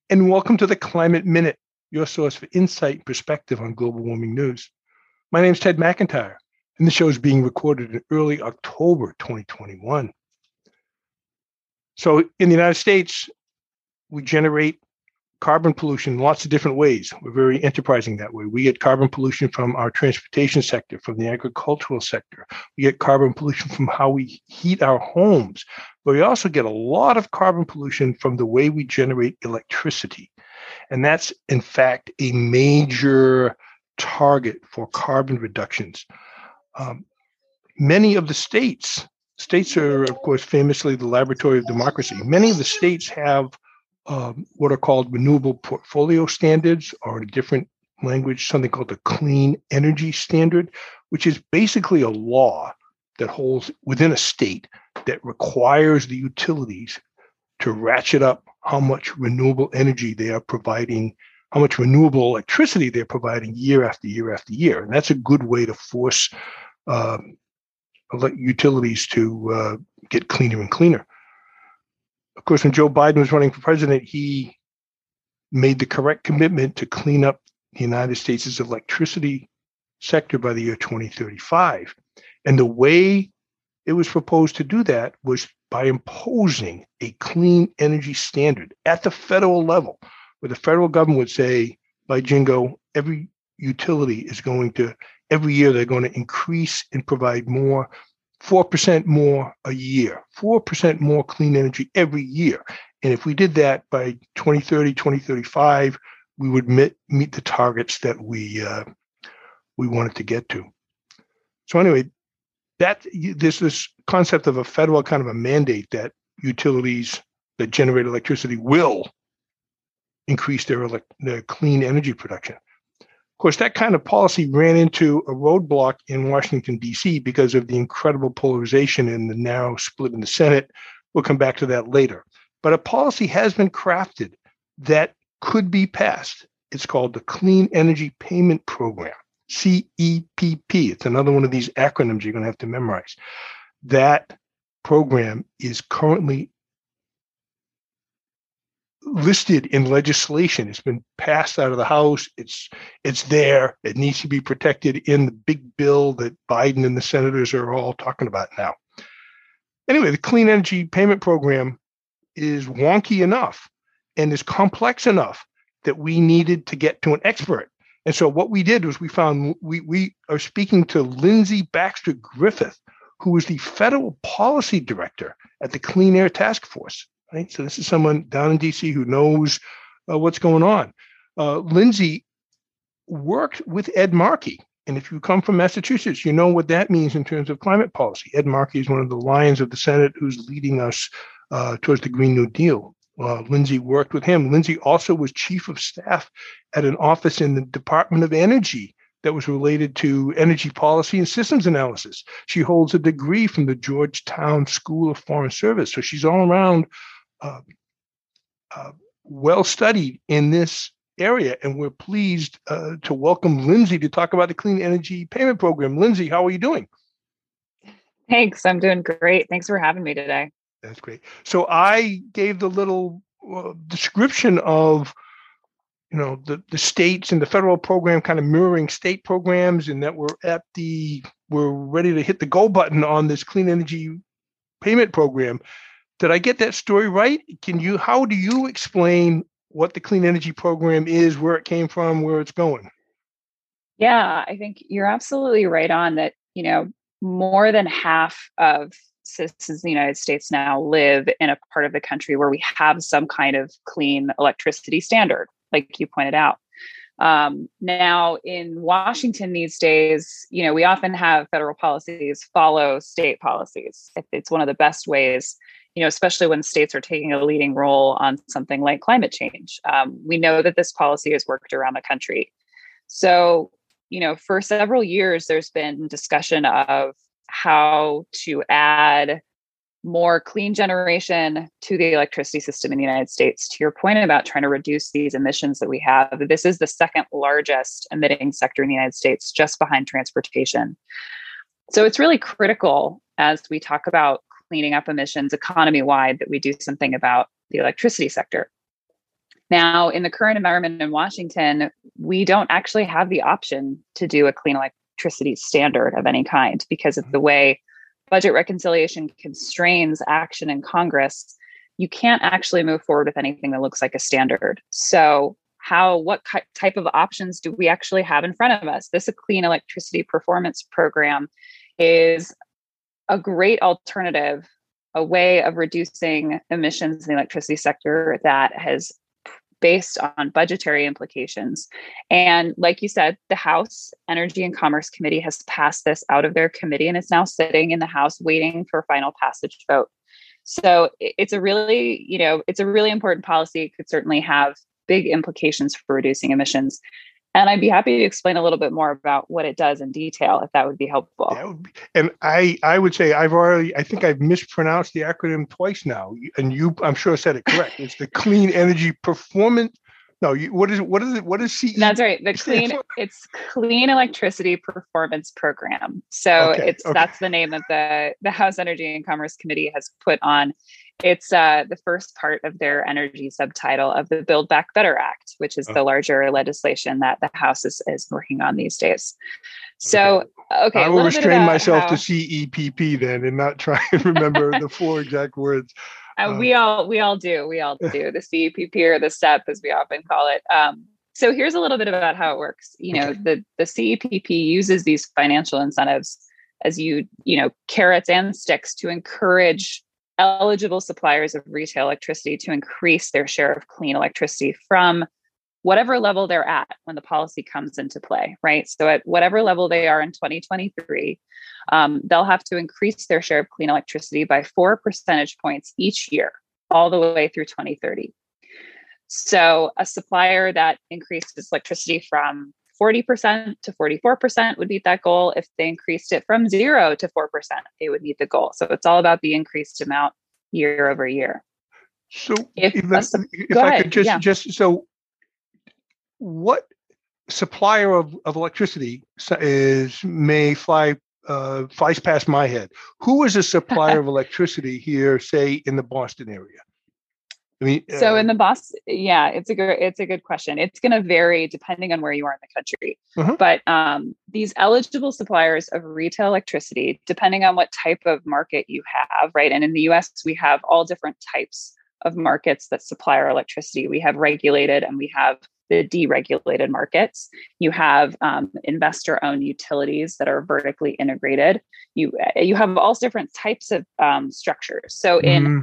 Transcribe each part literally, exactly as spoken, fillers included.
and welcome to the Climate Minute, your source for insight and perspective on global warming news. My name is Ted McIntyre, and the show is being recorded in early October twenty twenty-one. So in the United States, we generate carbon pollution in lots of different ways. We're very enterprising that way. We get carbon pollution from our transportation sector, from the agricultural sector. We get carbon pollution from how we heat our homes. But we also get a lot of carbon pollution from the way we generate electricity. And that's, in fact, a major target for carbon reductions. Um, many of the states, states are, of course, famously the laboratory of democracy. Many of the states have Um, what are called renewable portfolio standards, or in a different language, something called the Clean Energy Standard, which is basically a law that holds within a state that requires the utilities to ratchet up how much renewable energy they are providing, how much renewable electricity they're providing year after year after year. And that's a good way to force uh, utilities to uh, get cleaner and cleaner. Of course, when Joe Biden was running for president, he made the correct commitment to clean up the United States' electricity sector by the year twenty thirty-five. And the way it was proposed to do that was by imposing a clean energy standard at the federal level, where the federal government would say, by jingo, every utility is going to, every year they're going to increase and provide more four percent more a year, four percent more clean energy every year. And if we did that by twenty thirty, twenty thirty-five, we would meet, meet the targets that we uh, we wanted to get to. So anyway, that there's this concept of a federal kind of a mandate that utilities that generate electricity will increase their, elect- their clean energy production. Of course, that kind of policy ran into a roadblock in Washington, D C because of the incredible polarization and the narrow split in the Senate. We'll come back to that later. But a policy has been crafted that could be passed. It's called the Clean Energy Payment Program, C E P P. It's another one of these acronyms you're going to have to memorize. That program is currently listed in legislation. It's been passed out of the House. It's it's there. It needs to be protected in the big bill that Biden and the senators are all talking about now. Anyway, the Clean Energy Payment Program is wonky enough and is complex enough that we needed to get to an expert. And so what we did was we found we we are speaking to Lindsay Baxter Griffith, who is the federal policy director at the Clean Air Task Force. Right? So this is someone down in D C who knows uh, what's going on. Uh, Lindsay worked with Ed Markey. And if you come from Massachusetts, you know what that means in terms of climate policy. Ed Markey is one of the lions of the Senate who's leading us uh, towards the Green New Deal. Uh, Lindsay worked with him. Lindsay also was chief of staff at an office in the Department of Energy that was related to energy policy and systems analysis. She holds a degree from the Georgetown School of Foreign Service. So she's all around Uh, uh, well studied in this area, and we're pleased uh, to welcome Lindsay to talk about the Clean Energy Payment Program. Lindsay, how are you doing? Thanks. I'm doing great. Thanks for having me today. That's great. So I gave the little uh, description of, you know, the, the states and the federal program kind of mirroring state programs, and that we're at the, we're ready to hit the go button on this Clean Energy Payment Program. Did I get that story right? Can you, how do you explain what the Clean Energy Program is, where it came from, where it's going? Yeah, I think you're absolutely right on that. You know, more than half of citizens in the United States now live in a part of the country where we have some kind of clean electricity standard, like you pointed out. Um, now in Washington these days, you know, we often have federal policies follow state policies. It's one of the best ways, you know, especially when states are taking a leading role on something like climate change. Um, we know that this policy has worked around the country. So, you know, for several years, there's been discussion of how to add more clean generation to the electricity system in the United States. To your point about trying to reduce these emissions that we have, this is the second largest emitting sector in the United States, just behind transportation. So it's really critical as we talk about cleaning up emissions economy-wide that we do something about the electricity sector. Now, in the current environment in Washington, we don't actually have the option to do a clean electricity standard of any kind because of the way budget reconciliation constrains action in Congress. You can't actually move forward with anything that looks like a standard. So how, what type of options do we actually have in front of us? This a clean electricity performance program is a great alternative, a way of reducing emissions in the electricity sector that has based on budgetary implications. And like you said, the House Energy and Commerce Committee has passed this out of their committee and it's now sitting in the House waiting for final passage vote. So it's a really, you know, it's a really important policy. It could certainly have big implications for reducing emissions. And I'd be happy to explain a little bit more about what it does in detail, if that would be helpful. That would be, and I, I would say I've already, I think I've mispronounced the acronym twice now, and you, I'm sure, said it correct. It's the Clean Energy Performance. No, you, what is it? What is it? What is C E? That's right. The clean, it's Clean Electricity Performance Program. So okay, it's okay. that's the name that the the House Energy and Commerce Committee has put on. It's uh, the first part of their energy subtitle of the Build Back Better Act, which is oh. the larger legislation that the House is, is working on these days. So, okay. okay I will restrain myself how, to C E P P then and not try and remember the four exact words. Uh, um, we all we all do. We all do. The C E P P or the S T E P, as we often call it. Um, so here's a little bit about how it works. You know, okay. the, the C E P P uses these financial incentives as you, you know, carrots and sticks to encourage eligible suppliers of retail electricity to increase their share of clean electricity from whatever level they're at when the policy comes into play, right? So at whatever level they are in twenty twenty-three, um, they'll have to increase their share of clean electricity by four percentage points each year, all the way through twenty thirty. So a supplier that increases electricity from forty percent to forty-four percent would meet that goal. If they increased it from zero to four percent, they would meet the goal. So it's all about the increased amount year over year. So if, if, a, if I ahead. could just, yeah. just, so what supplier of, of electricity is may fly, uh, flies past my head? Who is a supplier of electricity here, say in the Boston area? I mean, so uh, in the Boston, yeah, it's a good, it's a good question. It's going to vary depending on where you are in the country. uh-huh. But um, these eligible suppliers of retail electricity, depending on what type of market you have, right? And in the U S, we have all different types of markets that supply our electricity. We have regulated and we have the deregulated markets. You have um, investor-owned utilities that are vertically integrated. You you have all different types of um, structures. So in mm.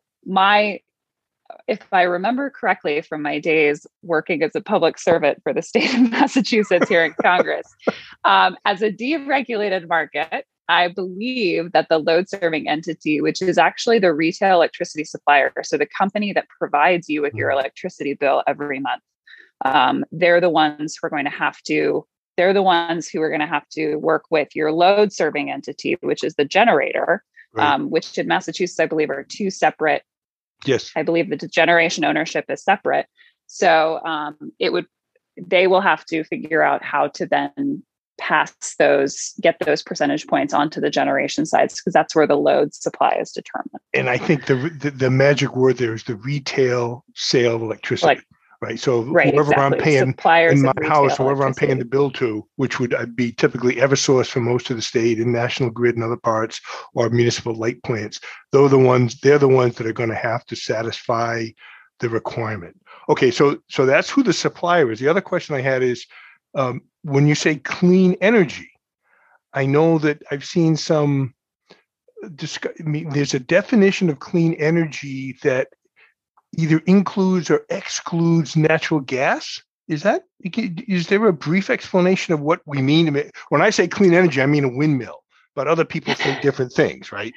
my if I remember correctly from my days working as a public servant for the state of Massachusetts here in Congress, um, as a deregulated market, I believe that the load serving entity, which is actually the retail electricity supplier, so the company that provides you with your electricity bill every month, um, they're the ones who are going to have to, they're the ones who are going to have to work with your load serving entity, which is the generator, right. um, which in Massachusetts, I believe, are two separate. Yes. I believe the generation ownership is separate. So um, it would, they will have to figure out how to then pass those, get those percentage points onto the generation sides, because that's where the load supply is determined. And I think the the, the magic word there is the retail sale of electricity. Like, right. So right, whoever exactly. I'm paying Suppliers in my house, whoever I'm paying the electricity. bill to, which would be typically Eversource for most of the state and National Grid and other parts, or municipal light plants, they're the ones, they're the ones that are going to have to satisfy the requirement. Okay, so so that's who the supplier is. The other question I had is, um, when you say clean energy, I know that I've seen some, discuss, I mean, there's a definition of clean energy that either includes or excludes natural gas. Is that, is there a brief explanation of what we mean? When I say clean energy, I mean a windmill, but other people think different things, right?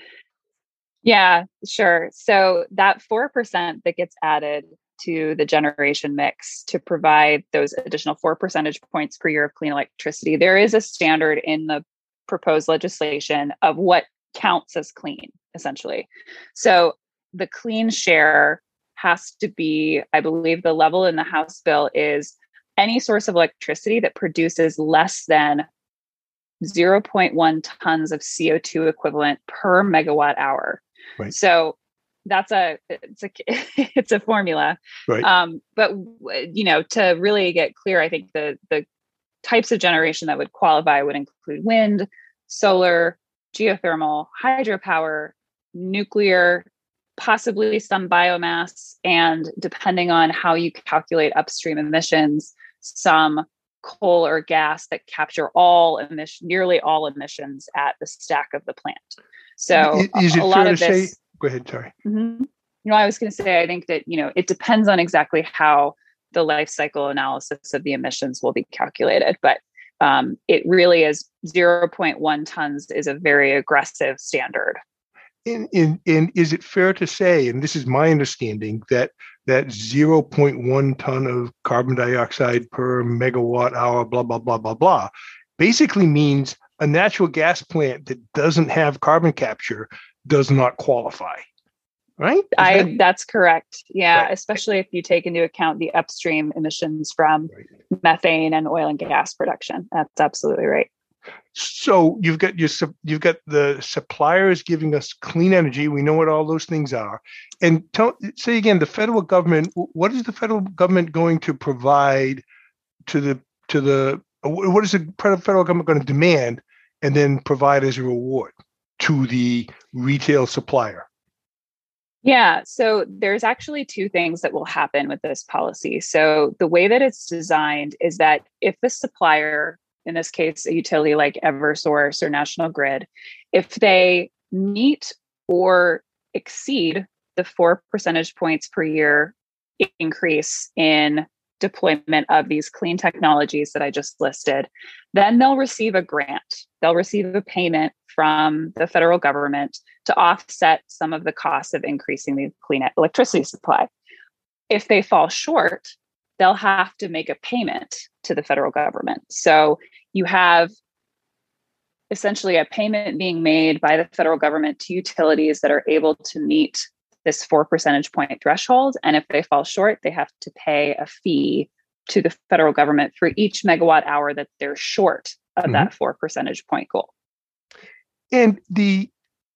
Yeah, sure. So that four percent that gets added to the generation mix to provide those additional four percentage points per year of clean electricity, there is a standard in the proposed legislation of what counts as clean, essentially. So the clean share has to be, I believe the level in the House bill is any source of electricity that produces less than zero point one tons of C O two equivalent per megawatt hour. Right. So that's a it's a it's a formula. Right. Um, but you know, to really get clear, I think the the types of generation that would qualify would include wind, solar, geothermal, hydropower, nuclear, possibly some biomass, and depending on how you calculate upstream emissions, some coal or gas that capture all emission, nearly all emissions at the stack of the plant. So is it a fair lot to of this, say? Go ahead, sorry. Mm-hmm. You know, I was going to say, I think that, you know, it depends on exactly how the life cycle analysis of the emissions will be calculated. But um, it really is zero point one tons is a very aggressive standard. And, and, and is it fair to say, and this is my understanding, that that zero point one ton of carbon dioxide per megawatt hour, blah, blah, blah, blah, blah, basically means a natural gas plant that doesn't have carbon capture does not qualify, right? Is I that- that's correct. Yeah, right. Especially if you take into account the upstream emissions from right. methane and oil and gas production. That's absolutely right. So you've got your you've got the suppliers giving us clean energy. We know what all those things are. And tell, say again, the federal government. What is the federal government going to provide to the to the? What is the federal government going to demand and then provide as a reward to the retail supplier? Yeah, so there's actually two things that will happen with this policy. So the way that it's designed is that if the supplier, in this case, a utility like Eversource or National Grid, if they meet or exceed the four percentage points per year increase in deployment of these clean technologies that I just listed, then they'll receive a grant. They'll receive a payment from the federal government to offset some of the costs of increasing the clean electricity supply. If they fall short, they'll have to make a payment to the federal government. So you have essentially a payment being made by the federal government to utilities that are able to meet this four percentage point threshold. And if they fall short, they have to pay a fee to the federal government for each megawatt hour that they're short of mm-hmm. that four percentage point goal. And the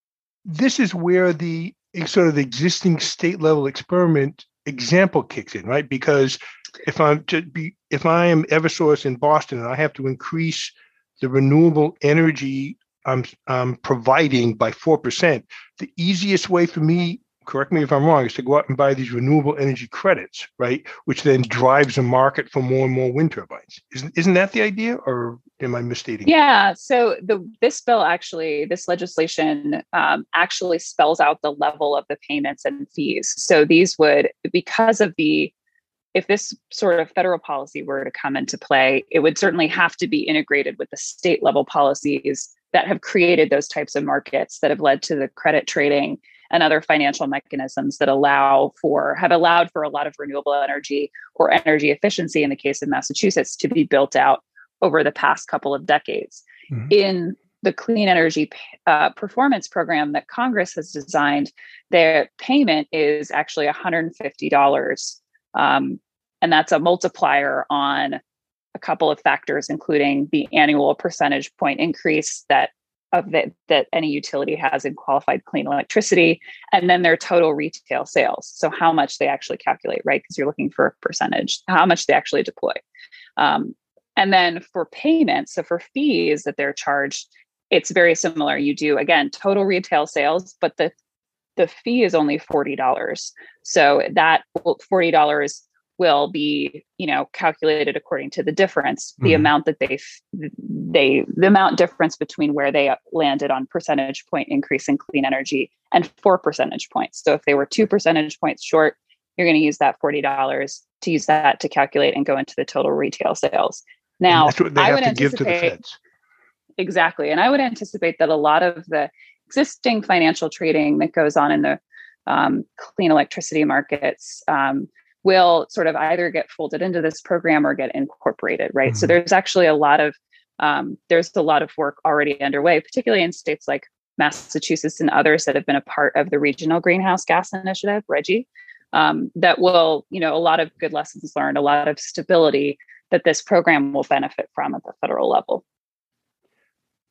this is where the sort of the existing state level experiment example kicks in, right? Because if I'm to be, if I am Eversource in Boston and I have to increase the renewable energy I'm, I'm providing by four percent, the easiest way for me, correct me if I'm wrong, is to go out and buy these renewable energy credits, right? Which then drives a market for more and more wind turbines. Isn't, isn't that the idea, or am I misstating? Yeah. So the this bill actually, this legislation um, actually spells out the level of the payments and fees. So these would, because of the, if this sort of federal policy were to come into play, it would certainly have to be integrated with the state level policies that have created those types of markets that have led to the credit trading and other financial mechanisms that allow for, have allowed for a lot of renewable energy or energy efficiency in the case of Massachusetts to be built out over the past couple of decades. Mm-hmm. In the clean energy uh, performance program that Congress has designed, their payment is actually one hundred fifty dollars. Um, and that's a multiplier on a couple of factors, including the annual percentage point increase that of the, that any utility has in qualified clean electricity, and then their total retail sales. So how much they actually calculate, right? Because you're looking for a percentage, how much they actually deploy. Um, and then for payments, so for fees that they're charged, it's very similar. You do, again, total retail sales, but the the fee is only forty dollars. So that forty dollars will be, you know, calculated according to the difference, the mm-hmm. amount that they, they, the amount difference between where they landed on percentage point increase in clean energy and four percentage points. So if they were two percentage points short, you're going to use that forty dollars to use that to calculate and go into the total retail sales. Now, and that's what they I have would to give to the anticipate feds. Exactly. And I would anticipate that a lot of the existing financial trading that goes on in the um, clean electricity markets um, will sort of either get folded into this program or get incorporated, right? Mm-hmm. So there's actually a lot of um, there's a lot of work already underway, particularly in states like Massachusetts and others that have been a part of the Regional Greenhouse Gas Initiative, RGGI, um, that will, you know, a lot of good lessons learned, a lot of stability that this program will benefit from at the federal level.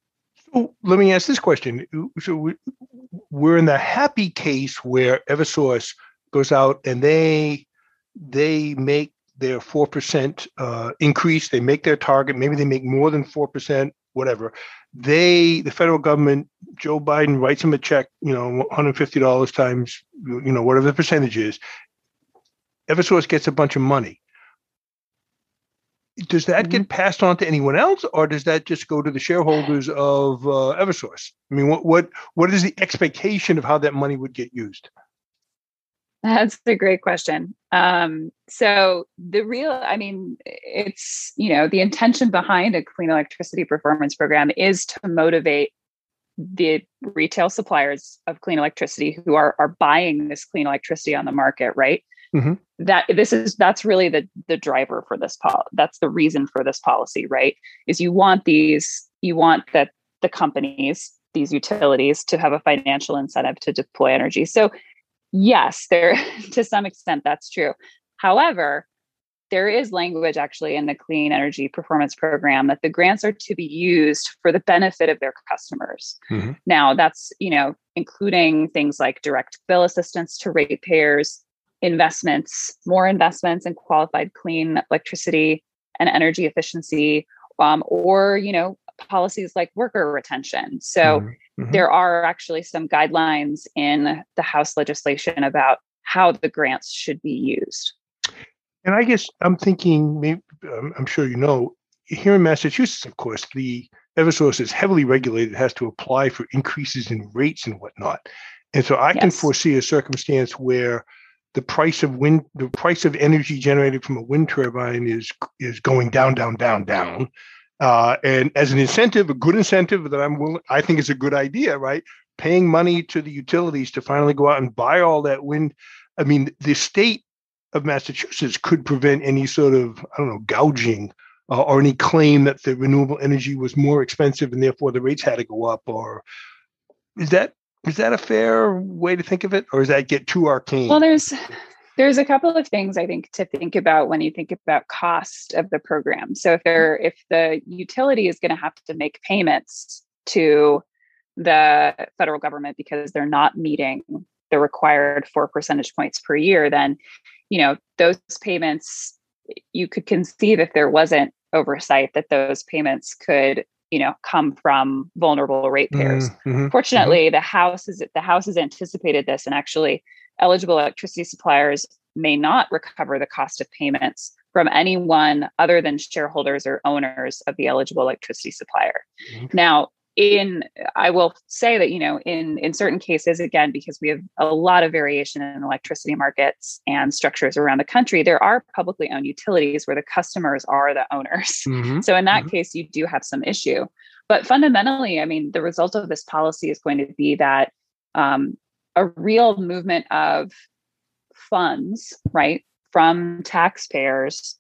So let me ask this question. So we, we're in the happy case where Eversource goes out and they they make their four percent uh, increase. They make their target. Maybe they make more than four percent, whatever. They, the federal government, Joe Biden writes them a check, you know, one hundred fifty dollars times, you know, whatever the percentage is. Eversource gets a bunch of money. Does that mm-hmm. get passed on to anyone else, or does that just go to the shareholders of uh, Eversource? I mean, what what what is the expectation of how that money would get used? That's a great question. Um, so the real, I mean, it's, you know, the intention behind a clean electricity performance program is to motivate the retail suppliers of clean electricity who are are buying this clean electricity on the market, right? Mm-hmm. That this is that's really the the driver for this policy. That's the reason for this policy, right? Is you want these, you want that the companies, these utilities, to have a financial incentive to deploy energy. So yes, there to some extent that's true. However, there is language actually in the Clean Energy Performance Program that the grants are to be used for the benefit of their customers. Mm-hmm. Now, that's, you know, including things like direct bill assistance to ratepayers, investments, more investments in qualified clean electricity and energy efficiency, um, or, you know, policies like worker retention. So mm-hmm. there are actually some guidelines in the House legislation about how the grants should be used. And I guess I'm thinking, maybe, I'm sure you know, here in Massachusetts, of course, the Eversource is heavily regulated, has to apply for increases in rates and whatnot. And so I yes. can foresee a circumstance where the price of wind, the price of energy generated from a wind turbine is is going down, down, down, down. Uh, and as an incentive, a good incentive that I'm willing, I think is a good idea, right? Paying money to the utilities to finally go out and buy all that wind. I mean, the state of Massachusetts could prevent any sort of, I don't know, gouging uh, or any claim that the renewable energy was more expensive and therefore the rates had to go up. Or is that is that a fair way to think of it, or does that get too arcane? Well, there's there's a couple of things I think to think about when you think about cost of the program. So if there if the utility is going to have to make payments to the federal government because they're not meeting the required four percentage points per year, then, you know, those payments, you could conceive if there wasn't oversight that those payments could, you know, come from vulnerable ratepayers. Mm-hmm. Fortunately, mm-hmm. the House is the House has anticipated this, and actually eligible electricity suppliers may not recover the cost of payments from anyone other than shareholders or owners of the eligible electricity supplier. Mm-hmm. Now, in I will say that, you know, in in certain cases, again, because we have a lot of variation in electricity markets and structures around the country, there are publicly owned utilities where the customers are the owners. Mm-hmm. So in that mm-hmm. case, you do have some issue. But fundamentally, I mean, the result of this policy is going to be that um, a real movement of funds, right, from taxpayers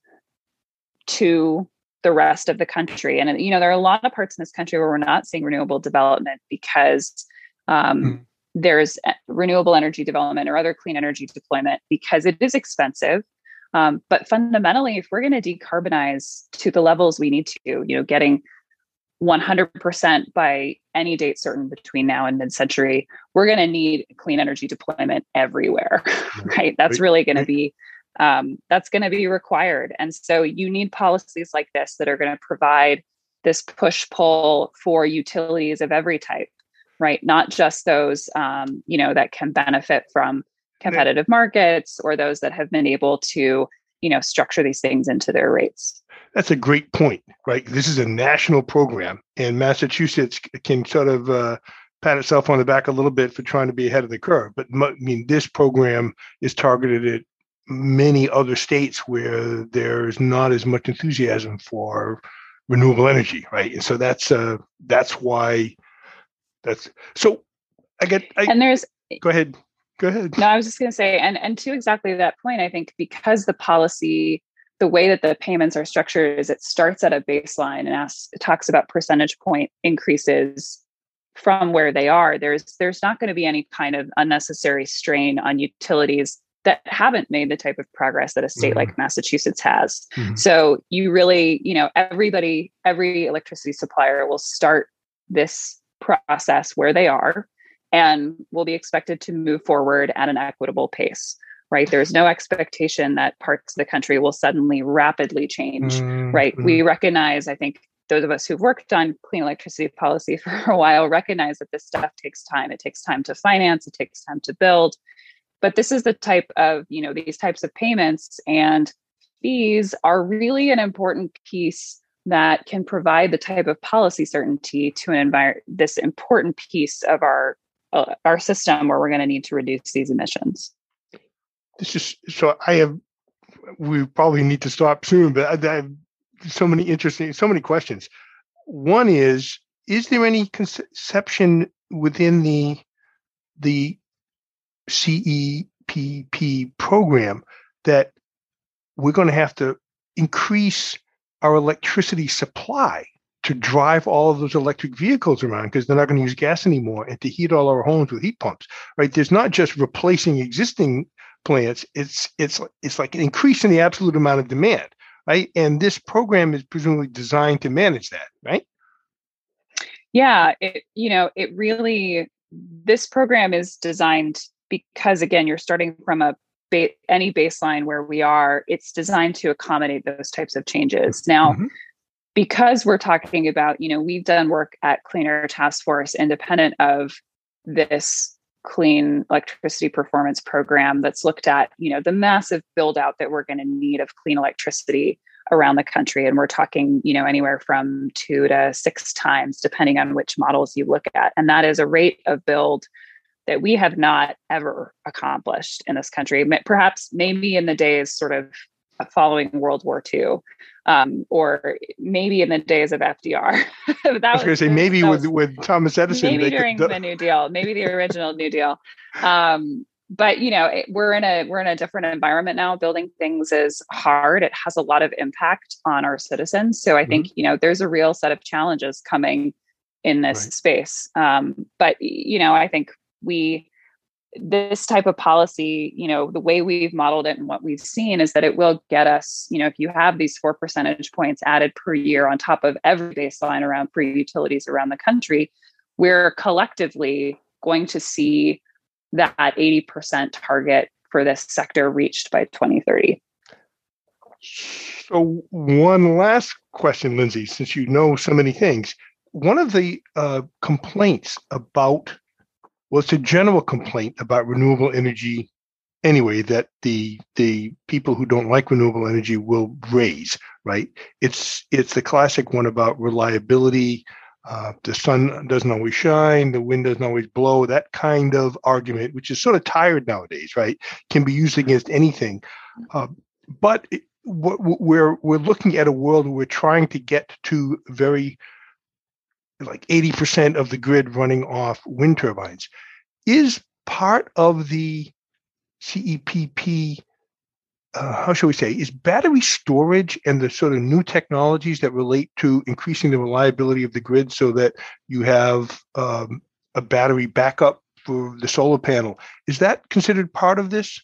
to the rest of the country. And, you know, there are a lot of parts in this country where we're not seeing renewable development because um, mm. there's renewable energy development or other clean energy deployment because it is expensive. Um, but fundamentally, if we're going to decarbonize to the levels we need to, you know, getting one hundred percent by any date certain between now and mid-century, we're going to need clean energy deployment everywhere, right? That's really going to be Um, that's going to be required. And so you need policies like this that are going to provide this push-pull for utilities of every type, right? Not just those, um, you know, that can benefit from competitive markets or those that have been able to, you know, structure these things into their rates. That's a great point, right? This is a national program, and Massachusetts can sort of uh, pat itself on the back a little bit for trying to be ahead of the curve. But I mean, this program is targeted at many other states where there's not as much enthusiasm for renewable energy, right? And so that's uh, that's why that's so. I get I, and there's go ahead, go ahead. No, I was just going to say, and and to exactly that point, I think because the policy, the way that the payments are structured, is it starts at a baseline and asks, it talks about percentage point increases from where they are. There's there's not going to be any kind of unnecessary strain on utilities that haven't made the type of progress that a state mm-hmm. like Massachusetts has. Mm-hmm. So you really, you know, everybody, every electricity supplier will start this process where they are and will be expected to move forward at an equitable pace, right? There's no expectation that parts of the country will suddenly rapidly change, mm-hmm. right? We recognize, I think, those of us who've worked on clean electricity policy for a while recognize that this stuff takes time. It takes time to finance, it takes time to build. But this is the type of, you know, these types of payments and fees are really an important piece that can provide the type of policy certainty to an environment, this important piece of our uh, our system where we're going to need to reduce these emissions. This is so I have, we probably need to stop soon, but I, I have so many interesting, so many questions. One is, is there any conception within the, the C E P P program that we're going to have to increase our electricity supply to drive all of those electric vehicles around because they're not going to use gas anymore, and to heat all our homes with heat pumps, right? There's not just replacing existing plants. It's, it's, it's like an increase in the absolute amount of demand, right? And this program is presumably designed to manage that, right? Yeah, it, you know, it really, this program is designed because, again, you're starting from a ba- any baseline where we are. It's designed to accommodate those types of changes. Now, mm-hmm. because we're talking about, you know, we've done work at Clean Air Task Force independent of this clean electricity performance program that's looked at, you know, the massive build out that we're going to need of clean electricity around the country. And we're talking, you know, anywhere from two to six times, depending on which models you look at. And that is a rate of build that we have not ever accomplished in this country. Perhaps maybe in the days sort of following World War Two, um, or maybe in the days of F D R. that I was going to say maybe with, was, with Thomas Edison. Maybe during could, the New Deal, maybe the original New Deal. Um, but you know, it, we're in a we're in a different environment now. Building things is hard. It has a lot of impact on our citizens. So I mm-hmm. think you know there's a real set of challenges coming in this right. space. Um, but you know, I think we. This type of policy, you know, the way we've modeled it and what we've seen is that it will get us, you know, if you have these four percentage points added per year on top of every baseline around free utilities around the country, we're collectively going to see that eighty percent target for this sector reached by twenty thirty. So one last question, Lindsay, since you know so many things, one of the uh, complaints about Well, it's a general complaint about renewable energy anyway that the the people who don't like renewable energy will raise, right? It's it's the classic one about reliability. Uh, the sun doesn't always shine, the wind doesn't always blow. That kind of argument, which is sort of tired nowadays, right, can be used against anything. Uh, but it, we're we're looking at a world where we're trying to get to very like eighty percent of the grid running off wind turbines. Is part of the C E P P, uh, how shall we say, is battery storage and the sort of new technologies that relate to increasing the reliability of the grid so that you have um, a battery backup for the solar panel. Is that considered part of this?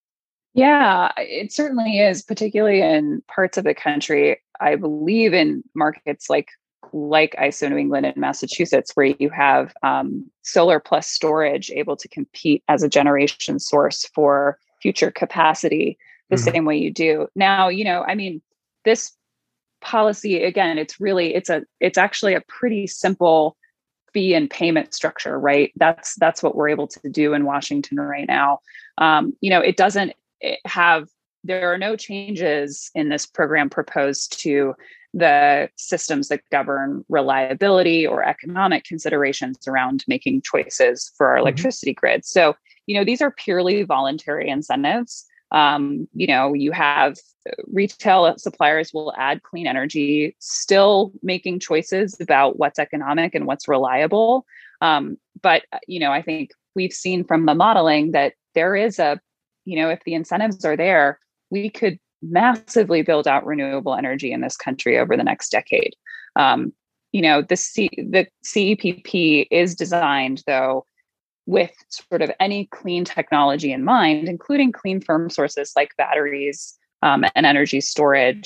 Yeah, it certainly is, particularly in parts of the country. I believe in markets like like I S O New England and Massachusetts, where you have um, solar plus storage able to compete as a generation source for future capacity the mm-hmm. same way you do. Now, you know, I mean, this policy, again, it's really, it's a, it's actually a pretty simple fee and payment structure, right? That's, that's what we're able to do in Washington right now. Um, you know, it doesn't have, there are no changes in this program proposed to the systems that govern reliability or economic considerations around making choices for our electricity mm-hmm. grid. So, you know, these are purely voluntary incentives. Um, you know, you have retail suppliers will add clean energy, still making choices about what's economic and what's reliable. Um, but, you know, I think we've seen from the modeling that there is a, you know, if the incentives are there, we could massively build out renewable energy in this country over the next decade. Um, you know, the C, the C E P P is designed, though, with sort of any clean technology in mind, including clean firm sources like batteries um, and energy storage.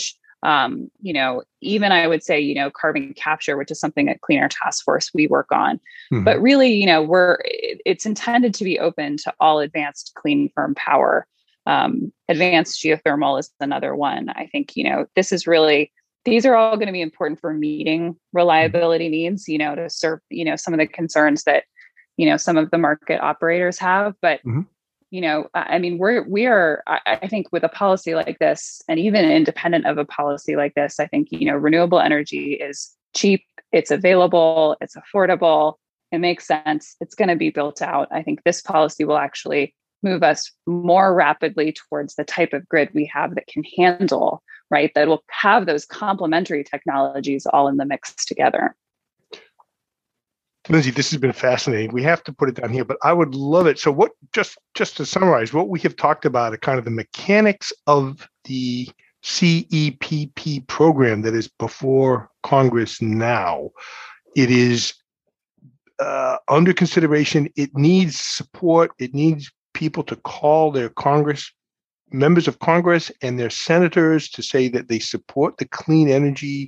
Um, you know, even I would say, you know, carbon capture, which is something at Clean Air Task Force we work on. Mm-hmm. But really, you know, we're it's intended to be open to all advanced clean firm power. Um, advanced geothermal is another one. I think, you know, this is really, these are all going to be important for meeting reliability mm-hmm. needs, you know, to serve, you know, some of the concerns that, you know, some of the market operators have. But, mm-hmm. you know, I mean, we're, we are, I, I think with a policy like this, and even independent of a policy like this, I think, you know, renewable energy is cheap, it's available, it's affordable, it makes sense, it's going to be built out. I think this policy will actually move us more rapidly towards the type of grid we have that can handle, right? That will have those complementary technologies all in the mix together. Lindsay, this has been fascinating. We have to put it down here, but I would love it. So what, just, just to summarize, what we have talked about are kind of the mechanics of the C E P P program that is before Congress now. It is uh, under consideration. It needs support. It needs people to call their Congress, members of Congress and their senators to say that they support the clean energy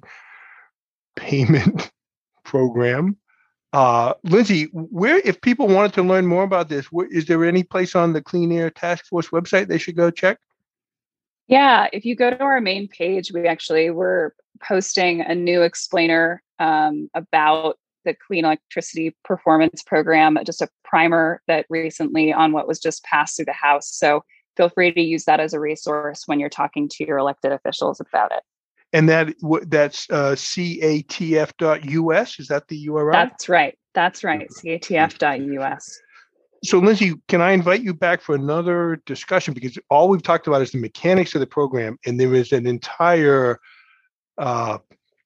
payment program. Uh, Lindsay, where, if people wanted to learn more about this, where, is there any place on the Clean Air Task Force website they should go check? Yeah, if you go to our main page, we actually were posting a new explainer um, about the Clean Electricity Performance Program, just a primer that recently on what was just passed through the House. So feel free to use that as a resource when you're talking to your elected officials about it. And that that's uh, C A T F dot U S. Is that the U R L? That's right. That's right. C A T F dot U S. So, Lindsay, can I invite you back for another discussion? Because all we've talked about is the mechanics of the program, and there is an entire uh,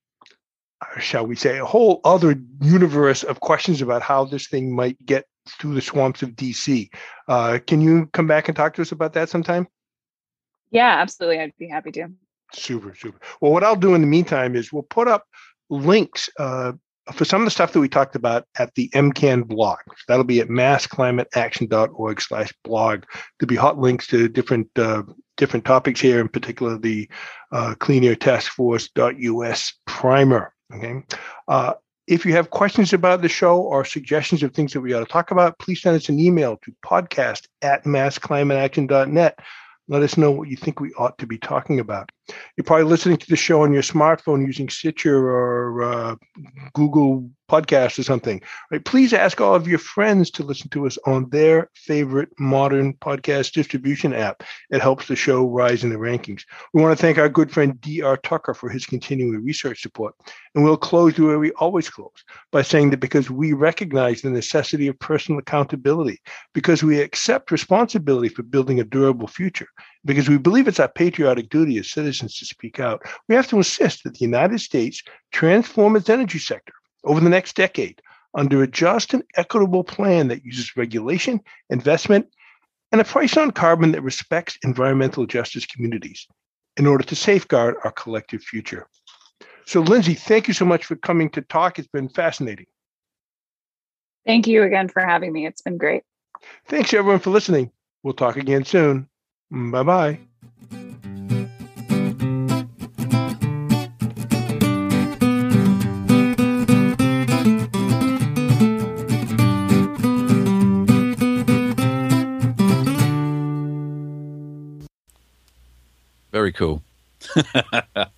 shall we say, a whole other universe of questions about how this thing might get through the swamps of D C. Uh, can you come back and talk to us about that sometime? Yeah, absolutely. I'd be happy to. Super, super. Well, what I'll do in the meantime is we'll put up links uh, for some of the stuff that we talked about at the M CAN blog. So that'll be at mass climate action dot org slash blog. There'll be hot links to different uh, different topics here, in particular the uh, Clean Air Task Force dot U S primer. Okay. Uh, if you have questions about the show or suggestions of things that we ought to talk about, please send us an email to podcast at mass climate action dot net. Let us know what you think we ought to be talking about. You're probably listening to the show on your smartphone using Stitcher or uh, Google Podcasts or something. Right? Please ask all of your friends to listen to us on their favorite modern podcast distribution app. It helps the show rise in the rankings. We want to thank our good friend D R Tucker for his continuing research support. And we'll close the way we always close, by saying that because we recognize the necessity of personal accountability, because we accept responsibility for building a durable future, because we believe it's our patriotic duty as citizens to speak out, we have to insist that the United States transform its energy sector over the next decade under a just and equitable plan that uses regulation, investment, and a price on carbon that respects environmental justice communities in order to safeguard our collective future. So, Lindsay, thank you so much for coming to talk. It's been fascinating. Thank you again for having me. It's been great. Thanks, everyone, for listening. We'll talk again soon. Bye-bye. Very cool.